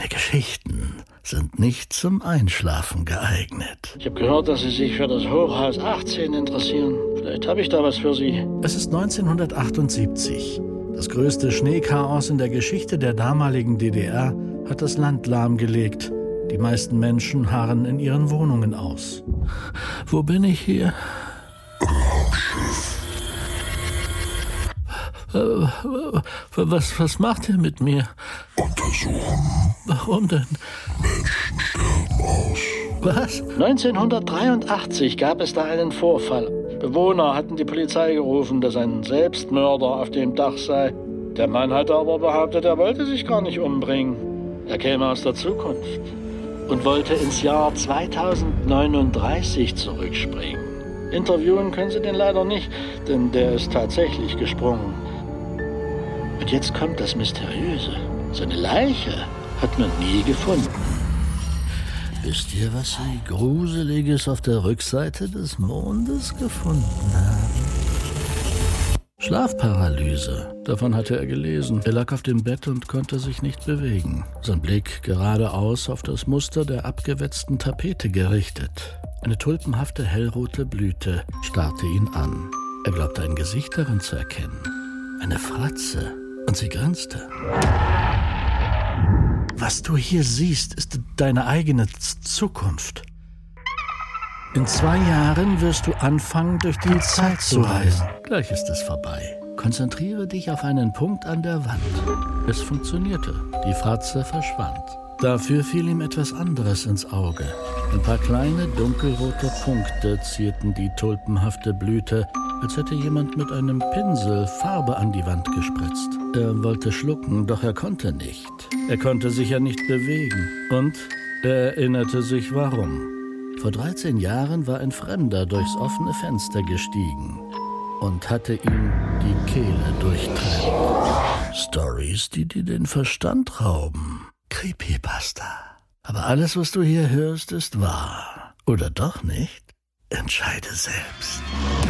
Deine Geschichten sind nicht zum Einschlafen geeignet. Ich habe gehört, dass Sie sich für das Hochhaus 18 interessieren. Vielleicht habe ich da was für Sie. Es ist 1978. Das größte Schneechaos in der Geschichte der damaligen DDR hat das Land lahmgelegt. Die meisten Menschen harren in ihren Wohnungen aus. Wo bin ich hier? Was macht ihr mit mir? Untersuchen. Warum denn? Menschen sterben aus. Was? 1983 gab es da einen Vorfall. Bewohner hatten die Polizei gerufen, dass ein Selbstmörder auf dem Dach sei. Der Mann hatte aber behauptet, er wollte sich gar nicht umbringen. Er käme aus der Zukunft und wollte ins Jahr 2039 zurückspringen. Interviewen können Sie den leider nicht, denn der ist tatsächlich gesprungen. Und jetzt kommt das Mysteriöse. Seine Leiche hat man nie gefunden. Wisst ihr, was Sie Gruseliges auf der Rückseite des Mondes gefunden haben? Schlafparalyse. Davon hatte er gelesen. Er lag auf dem Bett und konnte sich nicht bewegen. Sein Blick geradeaus auf das Muster der abgewetzten Tapete gerichtet. Eine tulpenhafte hellrote Blüte starrte ihn an. Er glaubte ein Gesicht darin zu erkennen. Eine Fratze. Und sie grinste. Was du hier siehst, ist deine eigene Zukunft. In 2 Jahren wirst du anfangen, durch die Zeit zu reisen. Gleich ist es vorbei. Konzentriere dich auf einen Punkt an der Wand. Es funktionierte. Die Fratze verschwand. Dafür fiel ihm etwas anderes ins Auge. Ein paar kleine, dunkelrote Punkte zierten die tulpenhafte Blüte, als hätte jemand mit einem Pinsel Farbe an die Wand gespritzt. Er wollte schlucken, doch er konnte nicht. Er konnte sich ja nicht bewegen. Und er erinnerte sich, warum. Vor 13 Jahren war ein Fremder durchs offene Fenster gestiegen und hatte ihm die Kehle durchtrennt. Storys, die dir den Verstand rauben. Creepypasta. Aber alles, was du hier hörst, ist wahr. Oder doch nicht? Entscheide selbst.